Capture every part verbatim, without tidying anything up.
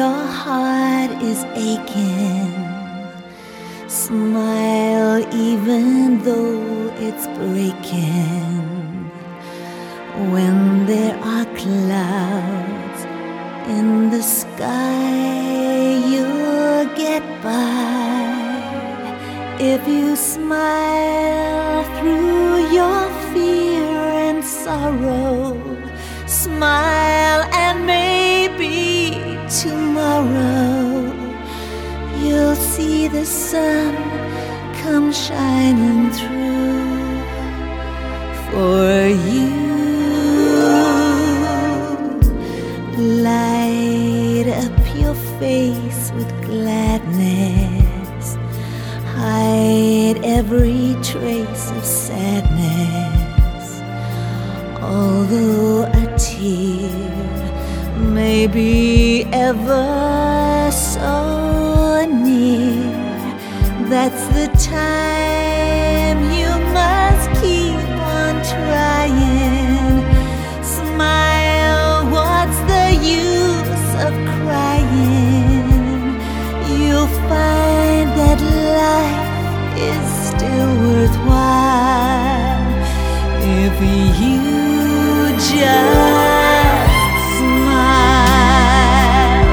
your heart is aching, smile even though it's breaking. When there are clouds in the sky, you'll get by. If you smile through your fear and sorrow, smile and maybe tomorrow you'll see the sun come shining through for you. Light up your face with gladness, hide every trace of sadness. Although a tear may be ever so near, that's the time you must keep on trying. Smile, what's the use of crying? You'll find that life is still worthwhile if you just smile.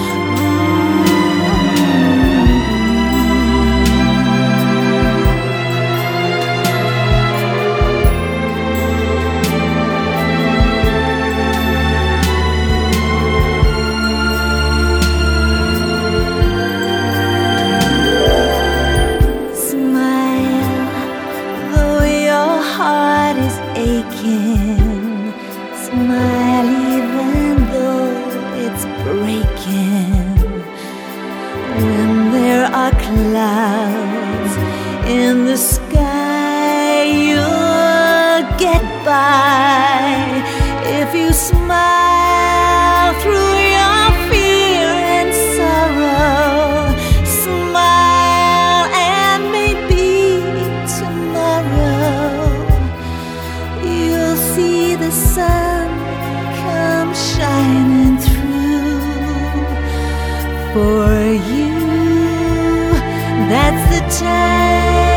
Heart is aching, smile even though it's breaking. When there are clouds in the sky, you'll get by. If you smile through your fear and sorrow, smile and maybe tomorrow you'll see the sun come shining through for you. That's the time